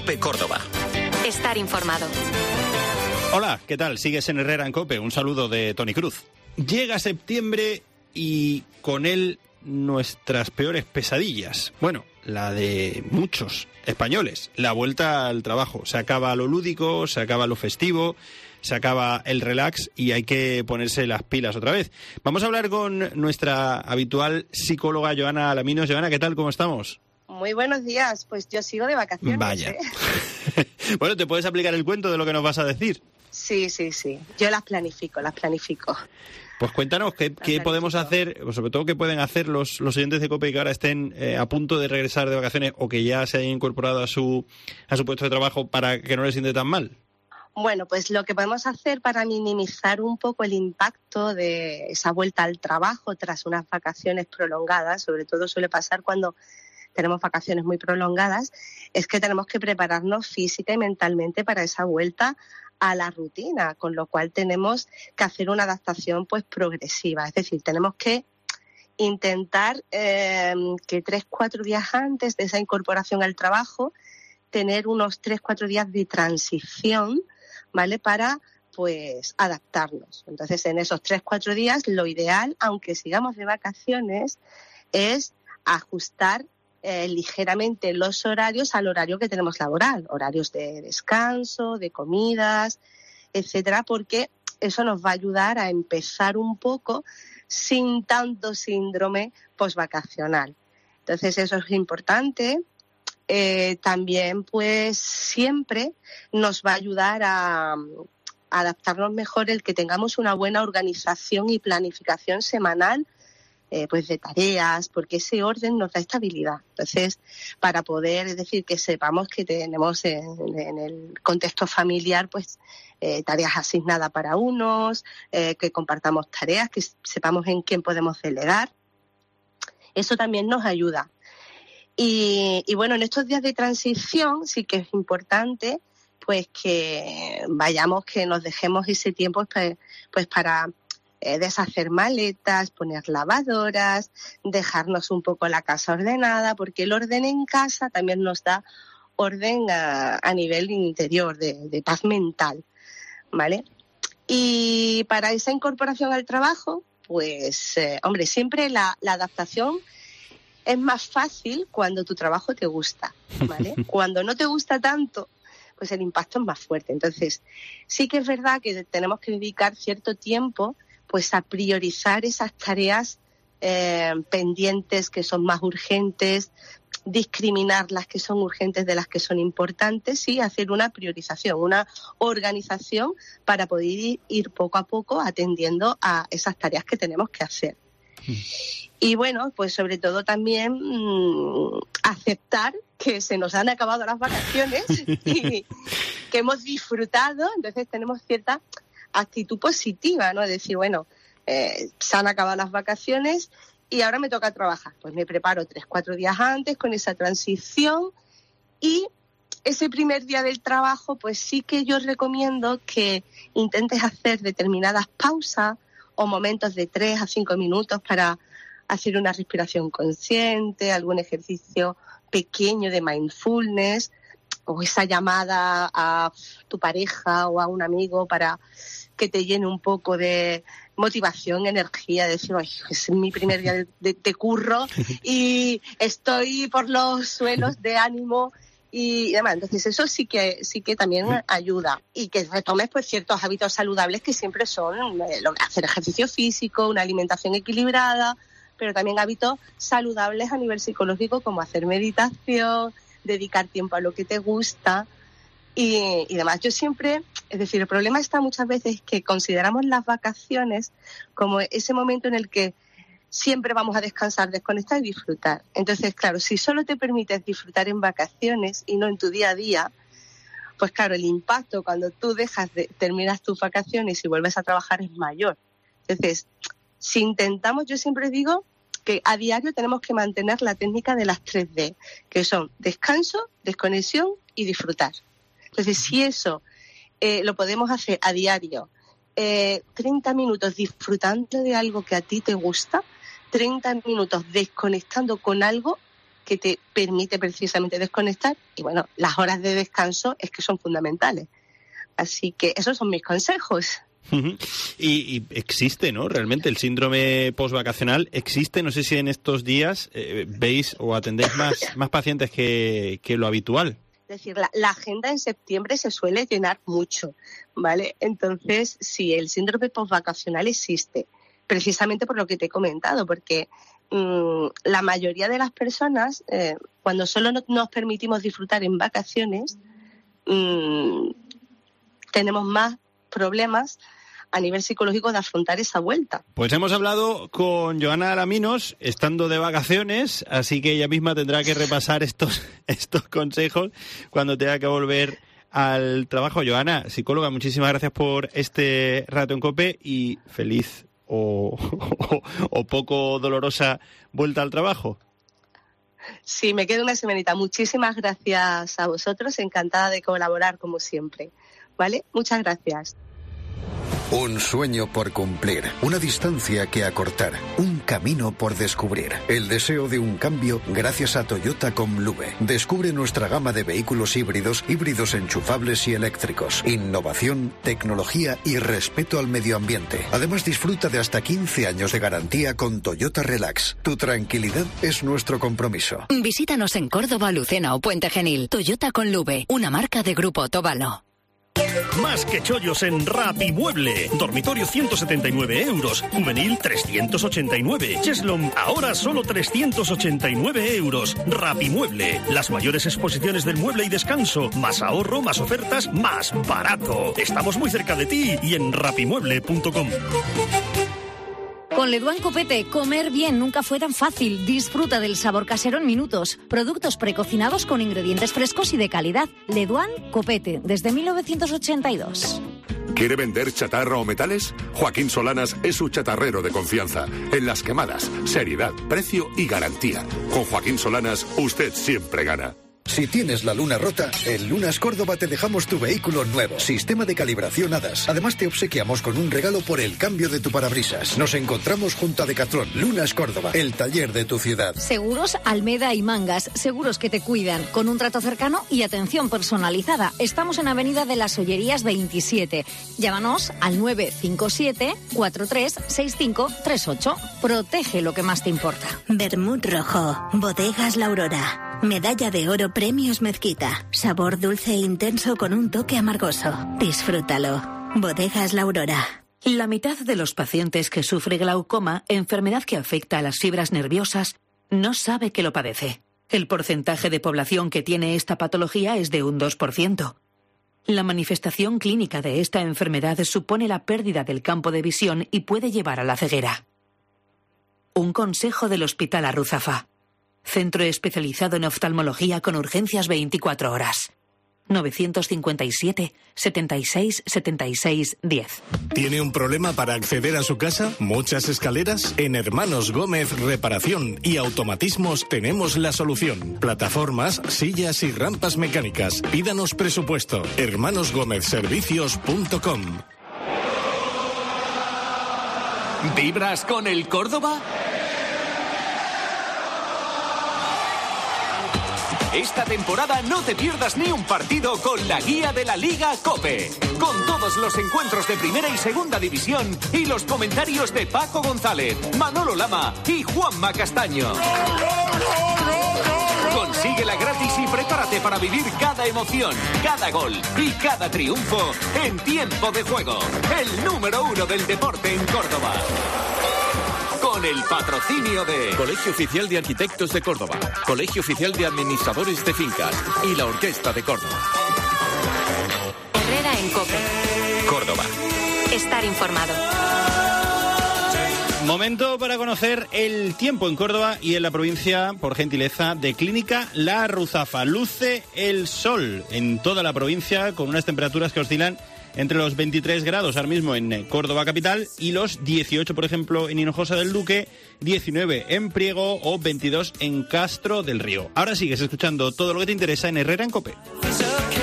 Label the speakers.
Speaker 1: COPE Córdoba.
Speaker 2: Estar informado.
Speaker 3: Hola, ¿qué tal? Sigues en Herrera en COPE. Un saludo de Toni Cruz. Llega septiembre y con él nuestras peores pesadillas. Bueno, la de muchos españoles. La vuelta al trabajo. Se acaba lo lúdico, se acaba lo festivo, se acaba el relax y hay que ponerse las pilas otra vez. Vamos a hablar con nuestra habitual psicóloga Joana Alaminos. Joana, ¿qué tal? ¿Cómo estamos?
Speaker 4: Muy buenos días. Pues yo sigo de vacaciones.
Speaker 3: Vaya. Bueno, ¿te puedes aplicar el cuento de lo que nos vas a decir?
Speaker 4: Sí. Yo las planifico.
Speaker 3: Pues cuéntanos, ¿qué podemos hacer, o sobre todo qué pueden hacer los oyentes de COPE que ahora estén a punto de regresar de vacaciones o que ya se hayan incorporado a su puesto de trabajo para que no les siente tan mal?
Speaker 4: Bueno, pues lo que podemos hacer para minimizar un poco el impacto de esa vuelta al trabajo tras unas vacaciones prolongadas, sobre todo suele pasar cuando tenemos vacaciones muy prolongadas, es que tenemos que prepararnos física y mentalmente para esa vuelta a la rutina, con lo cual tenemos que hacer una adaptación pues progresiva, es decir, tenemos que intentar que 3-4 días antes de esa incorporación al trabajo, tener unos 3-4 días de transición, ¿vale? Para pues adaptarnos. Entonces, en esos 3-4 días, lo ideal, aunque sigamos de vacaciones, es ajustar ligeramente los horarios al horario que tenemos laboral, horarios de descanso, de comidas, etcétera, porque eso nos va a ayudar a empezar un poco sin tanto síndrome posvacacional. Entonces, eso es importante. También, pues, siempre nos va a ayudar a adaptarnos mejor el que tengamos una buena organización y planificación semanal pues de tareas, porque ese orden nos da estabilidad. Entonces, para poder, es decir, que sepamos que tenemos en el contexto familiar, pues, tareas asignadas para unos, que compartamos tareas, que sepamos en quién podemos delegar. Eso también nos ayuda. Y bueno, en estos días de transición sí que es importante, pues, que vayamos, que nos dejemos ese tiempo, pues, para deshacer maletas, poner lavadoras, dejarnos un poco la casa ordenada, porque el orden en casa también nos da orden a nivel interior, de paz mental, ¿vale? Y para esa incorporación al trabajo, pues, hombre, siempre la adaptación es más fácil cuando tu trabajo te gusta, ¿vale? Cuando no te gusta tanto, pues el impacto es más fuerte. Entonces, sí que es verdad que tenemos que dedicar cierto tiempo pues a priorizar esas tareas pendientes que son más urgentes, discriminar las que son urgentes de las que son importantes y hacer una priorización, una organización para poder ir poco a poco atendiendo a esas tareas que tenemos que hacer. Y bueno, pues sobre todo también aceptar que se nos han acabado las vacaciones y que hemos disfrutado, entonces tenemos cierta actitud positiva, ¿no? Es decir, bueno, se han acabado las vacaciones y ahora me toca trabajar. Pues me preparo 3-4 días antes con esa transición y ese primer día del trabajo, pues sí que yo recomiendo que intentes hacer determinadas pausas o momentos de 3 a 5 minutos para hacer una respiración consciente, algún ejercicio pequeño de mindfulness o esa llamada a tu pareja o a un amigo para que te llene un poco de motivación, energía, decir, ay, es mi primer día de curro y estoy por los suelos de ánimo y demás. Entonces eso sí que también ayuda y que retomes pues ciertos hábitos saludables que siempre son hacer ejercicio físico, una alimentación equilibrada, pero también hábitos saludables a nivel psicológico como hacer meditación, dedicar tiempo a lo que te gusta y demás. Yo siempre, es decir, el problema está muchas veces que consideramos las vacaciones como ese momento en el que siempre vamos a descansar, desconectar y disfrutar. Entonces, claro, si solo te permites disfrutar en vacaciones y no en tu día a día, pues claro, el impacto cuando tú terminas tus vacaciones y vuelves a trabajar es mayor. Entonces, si intentamos, yo siempre digo que a diario tenemos que mantener la técnica de las 3D, que son descanso, desconexión y disfrutar. Entonces, si eso lo podemos hacer a diario, 30 minutos disfrutando de algo que a ti te gusta, 30 minutos desconectando con algo que te permite precisamente desconectar. Y bueno, las horas de descanso es que son fundamentales. Así que esos son mis consejos.
Speaker 3: Y existe, ¿no? Realmente el síndrome postvacacional existe. No sé si en estos días veis o atendéis más pacientes que lo habitual.
Speaker 4: Es decir, la agenda en septiembre se suele llenar mucho, ¿vale? Entonces, sí, el síndrome postvacacional existe, precisamente por lo que te he comentado, porque la mayoría de las personas, cuando solo nos permitimos disfrutar en vacaciones, tenemos más problemas a nivel psicológico de afrontar esa vuelta.
Speaker 3: Pues hemos hablado con Joana Alaminos, estando de vacaciones, así que ella misma tendrá que repasar estos consejos cuando tenga que volver al trabajo. Joana, psicóloga, muchísimas gracias por este rato en COPE y feliz o poco dolorosa vuelta al trabajo.
Speaker 4: Sí, me quedo una semanita. Muchísimas gracias a vosotros, encantada de colaborar como siempre. ¿Vale? Muchas gracias.
Speaker 1: Un sueño por cumplir, una distancia que acortar, un camino por descubrir. El deseo de un cambio gracias a Toyota Comlube. Descubre nuestra gama de vehículos híbridos enchufables y eléctricos. Innovación, tecnología y respeto al medio ambiente. Además, disfruta de hasta 15 años de garantía con Toyota Relax. Tu tranquilidad es nuestro compromiso.
Speaker 2: Visítanos en Córdoba, Lucena o Puente Genil. Toyota Comlube, una marca de Grupo Tobalo.
Speaker 5: Más que chollos en Rapimueble. Dormitorio 179 euros. Juvenil 389. Cheslom ahora solo 389 euros. Rapimueble. Las mayores exposiciones del mueble y descanso. Más ahorro, más ofertas, más barato. Estamos muy cerca de ti y en rapimueble.com.
Speaker 6: Con Leduan Copete, comer bien nunca fue tan fácil. Disfruta del sabor casero en minutos. Productos precocinados con ingredientes frescos y de calidad. Leduan Copete, desde 1982.
Speaker 7: ¿Quiere vender chatarra o metales? Joaquín Solanas es su chatarrero de confianza. En las quemadas, seriedad, precio y garantía. Con Joaquín Solanas, usted siempre gana.
Speaker 1: Si tienes la luna rota, en Lunas Córdoba te dejamos tu vehículo nuevo. Sistema de calibración HADAS. Además te obsequiamos con un regalo por el cambio de tu parabrisas. Nos encontramos junto a Decatlón. Lunas Córdoba, el taller de tu ciudad.
Speaker 6: Seguros Almeda y Mangas. Seguros que te cuidan. Con un trato cercano y atención personalizada. Estamos en Avenida de las Ollerías 27. Llámanos al 957 436538. Protege lo que más te importa.
Speaker 8: Vermut Rojo. Bodegas La Aurora. Medalla de oro Premios Mezquita. Sabor dulce e intenso con un toque amargoso. Disfrútalo. Bodegas La Aurora.
Speaker 9: La mitad de los pacientes que sufre glaucoma, enfermedad que afecta a las fibras nerviosas, no sabe que lo padece. El porcentaje de población que tiene esta patología es de un 2%. La manifestación clínica de esta enfermedad supone la pérdida del campo de visión y puede llevar a la ceguera. Un consejo del Hospital Arruzafa. Centro especializado en oftalmología con urgencias 24 horas. 957 76 76 10.
Speaker 10: ¿Tiene un problema para acceder a su casa? ¿Muchas escaleras? En Hermanos Gómez Reparación y Automatismos tenemos la solución. Plataformas, sillas y rampas mecánicas. Pídanos presupuesto. hermanosgomezservicios.com.
Speaker 11: ¿Vibras con el Córdoba? Esta temporada no te pierdas ni un partido con la guía de la Liga COPE. Con todos los encuentros de Primera y Segunda División y los comentarios de Paco González, Manolo Lama y Juanma Castaño. Consíguela gratis y prepárate para vivir cada emoción, cada gol y cada triunfo en Tiempo de Juego. El número 1 del deporte en Córdoba. Con el patrocinio de
Speaker 12: Colegio Oficial de Arquitectos de Córdoba, Colegio Oficial de Administradores de Fincas y la Orquesta de Córdoba.
Speaker 2: Herrera en COPE.
Speaker 12: Córdoba.
Speaker 2: Estar informado.
Speaker 3: Momento para conocer el tiempo en Córdoba y en la provincia, por gentileza, de Clínica La Ruzafa. Luce el sol en toda la provincia con unas temperaturas que oscilan entre los 23 grados ahora mismo en Córdoba capital y los 18, por ejemplo, en Hinojosa del Duque, 19 en Priego o 22 en Castro del Río. Ahora sigues escuchando todo lo que te interesa en Herrera en COPE.